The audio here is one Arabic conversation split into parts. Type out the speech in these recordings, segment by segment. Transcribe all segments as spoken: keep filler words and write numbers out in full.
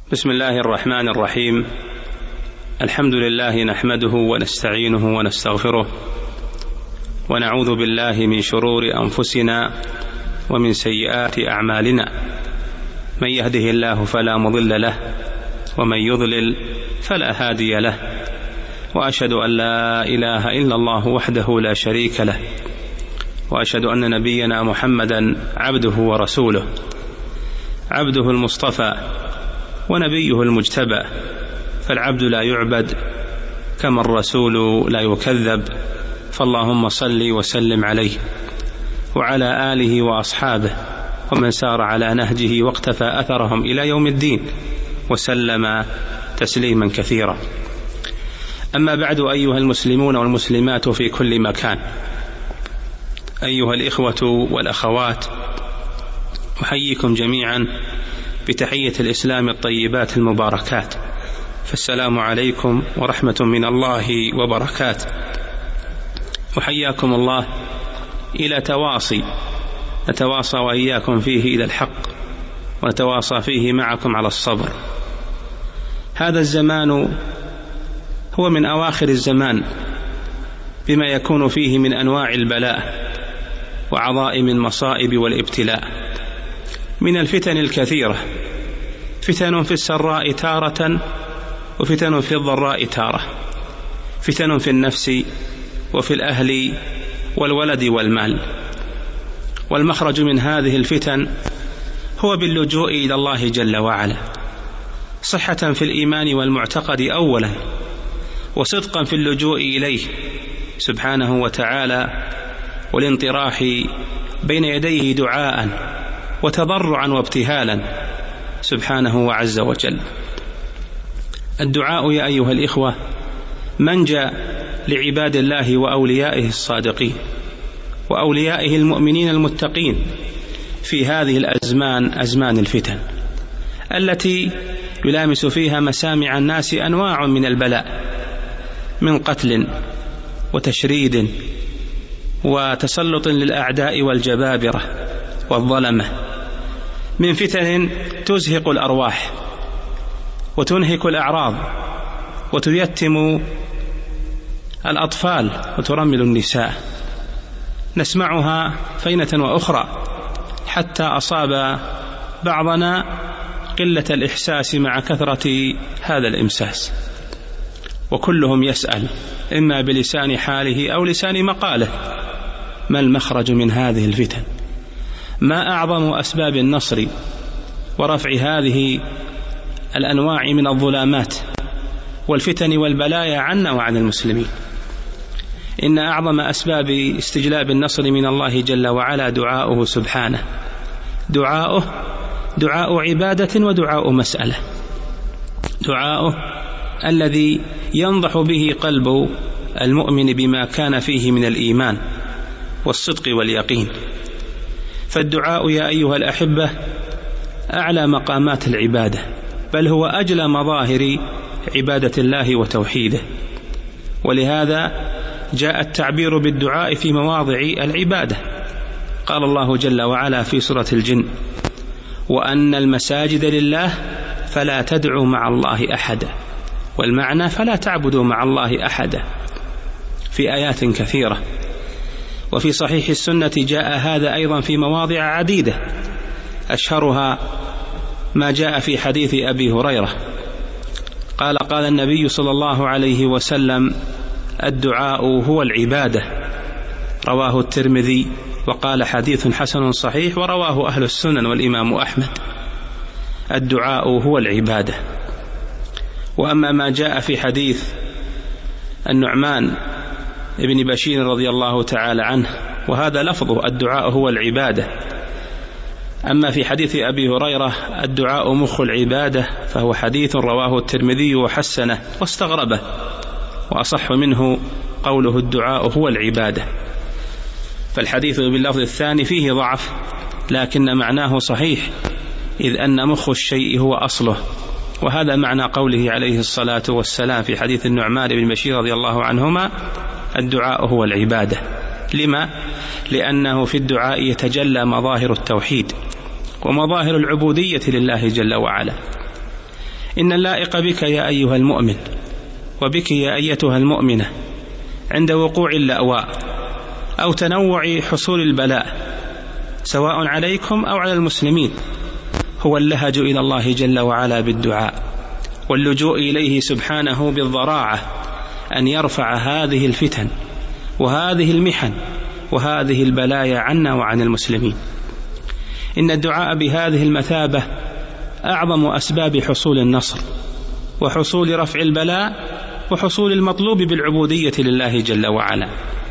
بسم الله الرحمن الرحيم. الحمد لله نحمده ونستعينه ونستغفره ونعوذ بالله من شرور أنفسنا ومن سيئات أعمالنا، من يهده الله فلا مضل له ومن يضلل فلا هادي له، وأشهد أن لا إله إلا الله وحده لا شريك له، وأشهد أن نبينا محمدا عبده ورسوله، عبده المصطفى ونبيه المجتبى، فالعبد لا يعبد كما الرسول لا يكذب، فاللهم صل وسلم عليه وعلى آله وأصحابه ومن سار على نهجه واقتفى أثرهم إلى يوم الدين وسلم تسليما كثيرا. أما بعد، أيها المسلمون والمسلمات في كل مكان، أيها الإخوة والأخوات، أحييكم جميعا بتحية الإسلام الطيبات المباركات، فالسلام عليكم ورحمة من الله وبركاته. وحياكم الله إلى تواصي نتواصى وإياكم فيه إلى الحق، ونتواصى فيه معكم على الصبر. هذا الزمان هو من أواخر الزمان بما يكون فيه من أنواع البلاء وعظائم المصائب والابتلاء، من الفتن الكثيرة، فتن في السراء تارة وفتن في الضراء تارة، فتن في النفس وفي الأهل والولد والمال. والمخرج من هذه الفتن هو باللجوء إلى الله جل وعلا، صحة في الإيمان والمعتقد أولا، وصدقا في اللجوء إليه سبحانه وتعالى، والانطراح بين يديه دعاء وتضرعا وابتهالا سبحانه وعز وجل. الدعاء يا أيها الإخوة منجى لعباد الله وأوليائه الصادقين وأوليائه المؤمنين المتقين في هذه الأزمان، أزمان الفتن التي يلامس فيها مسامع الناس أنواع من البلاء، من قتل وتشريد وتسلط للأعداء والجبابرة والظلمة، من فتن تزهق الأرواح وتنهك الأعراض وتيتم الأطفال وترمل النساء، نسمعها فينة وأخرى، حتى أصاب بعضنا قلة الإحساس مع كثرة هذا الإمساس، وكلهم يسأل إما بلسان حاله أو لسان مقاله: ما المخرج من هذه الفتن؟ ما أعظم أسباب النصر ورفع هذه الأنواع من الظلامات والفتن والبلايا عنا وعن المسلمين؟ إن أعظم أسباب استجلاب النصر من الله جل وعلا دعاؤه سبحانه، دعاؤه دعاء عبادة ودعاء مسألة، دعاؤه الذي ينضح به قلب المؤمن بما كان فيه من الإيمان والصدق واليقين. فالدعاء يا أيها الأحبة أعلى مقامات العبادة، بل هو أجلى مظاهر عبادة الله وتوحيده، ولهذا جاء التعبير بالدعاء في مواضع العبادة. قال الله جل وعلا في سورة الجن: وأن المساجد لله فلا تدعوا مع الله أحدا، والمعنى فلا تعبدوا مع الله أحدا، في آيات كثيرة. وفي صحيح السنة جاء هذا أيضا في مواضع عديدة، أشهرها ما جاء في حديث أبي هريرة قال: قال النبي صلى الله عليه وسلم: الدعاء هو العبادة، رواه الترمذي، وقال حديث حسن صحيح، ورواه أهل السنن والإمام أحمد. الدعاء هو العبادة. وأما ما جاء في حديث النعمان ابن بشير رضي الله تعالى عنه، وهذا لفظه: الدعاء هو العبادة. أما في حديث أبي هريرة: الدعاء مخ العبادة، فهو حديث رواه الترمذي وحسنه واستغربه، وأصح منه قوله: الدعاء هو العبادة. فالحديث باللفظ الثاني فيه ضعف، لكن معناه صحيح، إذ أن مخ الشيء هو أصله، وهذا معنى قوله عليه الصلاة والسلام في حديث النعمان بن بشير رضي الله عنهما: الدعاء هو العبادة. لما؟ لأنه في الدعاء يتجلى مظاهر التوحيد ومظاهر العبودية لله جل وعلا. إن اللائق بك يا أيها المؤمن وبك يا أيتها المؤمنة عند وقوع اللأواء أو تنوع حصول البلاء سواء عليكم أو على المسلمين هو اللهج إلى الله جل وعلا بالدعاء واللجوء إليه سبحانه بالضراعة أن يرفع هذه الفتن وهذه المحن وهذه البلايا عنا وعن المسلمين. إن الدعاء بهذه المثابة أعظم أسباب حصول النصر وحصول رفع البلاء وحصول المطلوب بالعبودية لله جل وعلا.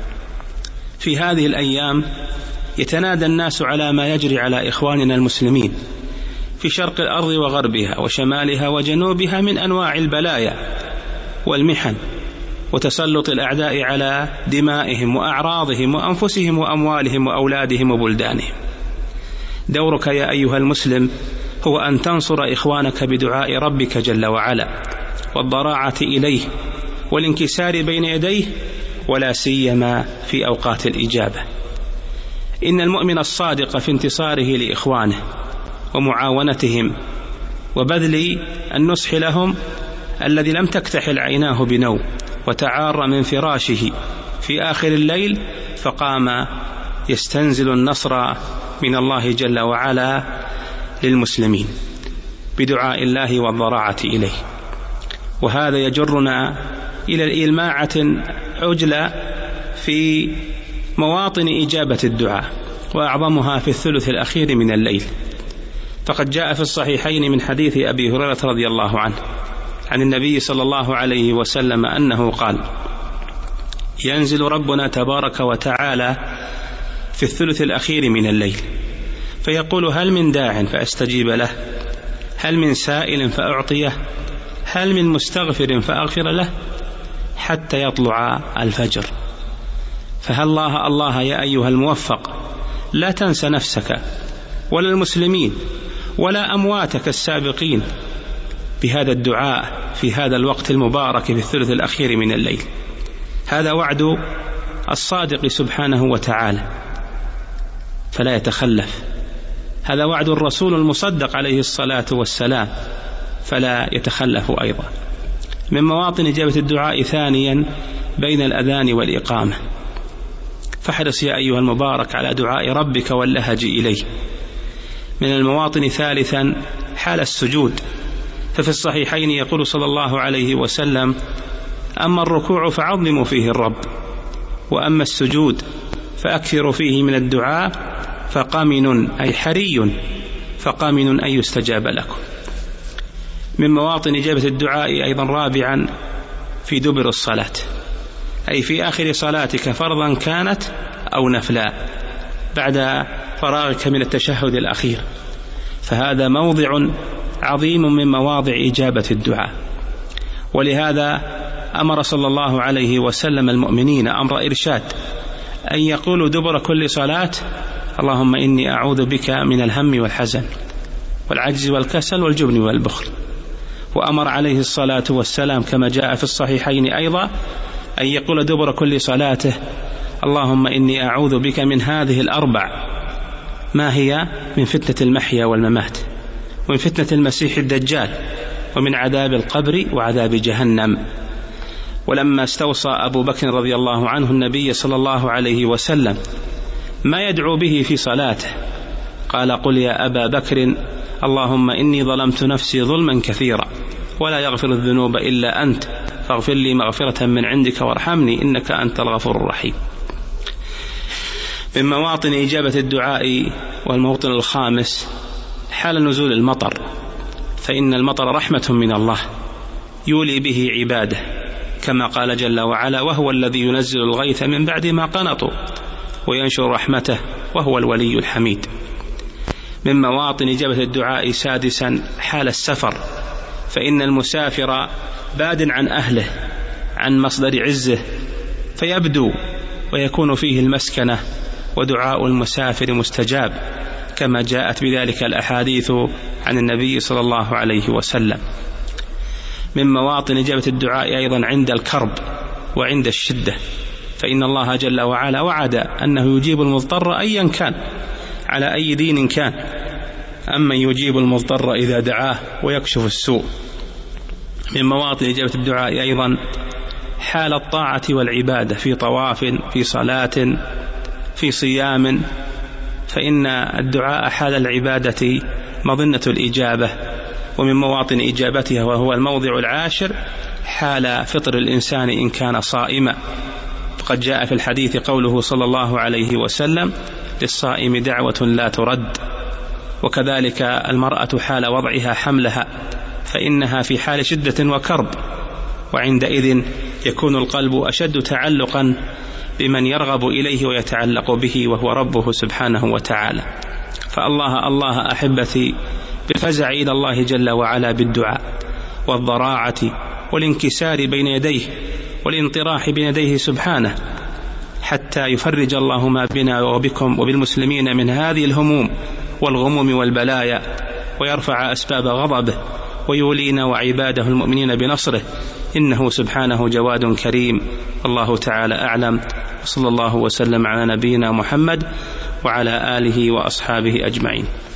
في هذه الأيام يتنادى الناس على ما يجري على إخواننا المسلمين في شرق الأرض وغربها وشمالها وجنوبها من أنواع البلايا والمحن وتسلط الأعداء على دمائهم وأعراضهم وأنفسهم وأموالهم وأولادهم وبلدانهم. دورك يا أيها المسلم هو أن تنصر إخوانك بدعاء ربك جل وعلا والضراعة إليه والانكسار بين يديه ولا سيما في أوقات الإجابة. إن المؤمن الصادق في انتصاره لإخوانه ومعاونتهم وبذل النصح لهم الذي لم تكتحل عيناه بنوم وتعار من فراشه في آخر الليل فقام يستنزل النصر من الله جل وعلا للمسلمين بدعاء الله والضراعة إليه. وهذا يجرنا إلى الإلماعة عجلة في مواطن إجابة الدعاء وأعظمها في الثلث الأخير من الليل. فقد جاء في الصحيحين من حديث أبي هريرة رضي الله عنه عن النبي صلى الله عليه وسلم أنه قال: ينزل ربنا تبارك وتعالى في الثلث الأخير من الليل فيقول: هل من داع فأستجيب له، هل من سائل فأعطيه، هل من مستغفر فأغفر له، حتى يطلع الفجر. فهل الله الله يا أيها الموفق لا تنسى نفسك ولا المسلمين ولا أمواتك السابقين بهذا الدعاء في هذا الوقت المبارك في الثلث الأخير من الليل. هذا وعد الصادق سبحانه وتعالى فلا يتخلف، هذا وعد الرسول المصدق عليه الصلاة والسلام فلا يتخلف أيضا. من مواطن إجابة الدعاء ثانيا بين الأذان والإقامة، فاحرص يا أيها المبارك على دعاء ربك واللهج إليه. من المواطن ثالثا حال السجود، ففي الصحيحين يقول صلى الله عليه وسلم: أما الركوع فعظموا فيه الرب، وأما السجود فأكثروا فيه من الدعاء فقامن أي حري فقامن أن يستجاب لكم. من مواطن إجابة الدعاء أيضا رابعا في دبر الصلاة، أي في آخر صلاتك فرضا كانت أو نفلا بعد فراغك من التشهد الأخير، فهذا موضع عظيم من مواضع إجابة الدعاء. ولهذا أمر صلى الله عليه وسلم المؤمنين أمر إرشاد أن يقولوا دبر كل صلاة: اللهم إني أعوذ بك من الهم والحزن والعجز والكسل والجبن والبخل. وأمر عليه الصلاة والسلام كما جاء في الصحيحين أيضا أن يقول دبر كل صلاته: اللهم إني أعوذ بك من هذه الأربع، ما هي؟ من فتنة المحيا والممات، ومن فتنة المسيح الدجال، ومن عذاب القبر وعذاب جهنم. ولما استوصى أبو بكر رضي الله عنه النبي صلى الله عليه وسلم ما يدعو به في صلاته قال: قل يا أبا بكر اللهم إني ظلمت نفسي ظلما كثيرا ولا يغفر الذنوب إلا أنت فاغفر لي مغفرة من عندك وارحمني إنك أنت الغفور الرحيم. من مواطن إجابة الدعاء والموطن الخامس حال نزول المطر، فإن المطر رحمة من الله يولي به عباده كما قال جل وعلا: وهو الذي ينزل الغيث من بعد ما قنطوا وينشر رحمته وهو الولي الحميد. من مواطن إجابة الدعاء سادسا حال السفر، فإن المسافر باد عن أهله عن مصدر عزه فيبدو ويكون فيه المسكنة، ودعاء المسافر مستجاب كما جاءت بذلك الأحاديث عن النبي صلى الله عليه وسلم. من مواطن إجابة الدعاء أيضا عند الكرب وعند الشدة، فإن الله جل وعلا وعد أنه يجيب المضطر أيا كان على أي دين كان، أما يجيب المضطر إذا دعاه ويكشف السوء من مواطن إجابة الدعاء أيضا حال الطاعة والعبادة في طواف، في صلاة، في صيام، فإن الدعاء حال العبادة مظنة الإجابة. ومن مواطن إجابتها وهو الموضع العاشر حال فطر الإنسان إن كان صائما، فقد جاء في الحديث قوله صلى الله عليه وسلم: للصائم دعوة لا ترد. وكذلك المرأة حال وضعها حملها، فإنها في حال شدة وكرب، وعندئذ يكون القلب أشد تعلقا بمن يرغب إليه ويتعلق به وهو ربه سبحانه وتعالى. فالله الله أحبتي بالفزع إلى الله جل وعلا بالدعاء والضراعة والانكسار بين يديه والانطراح بين يديه سبحانه، حتى يفرج الله ما بنا وبكم وبالمسلمين من هذه الهموم والغموم والبلايا، ويرفع أسباب غضبه، ويولينا وعباده المؤمنين بنصره، إنه سبحانه جواد كريم. الله تعالى أعلم، صلى الله وسلم على نبينا محمد وعلى آله وأصحابه أجمعين.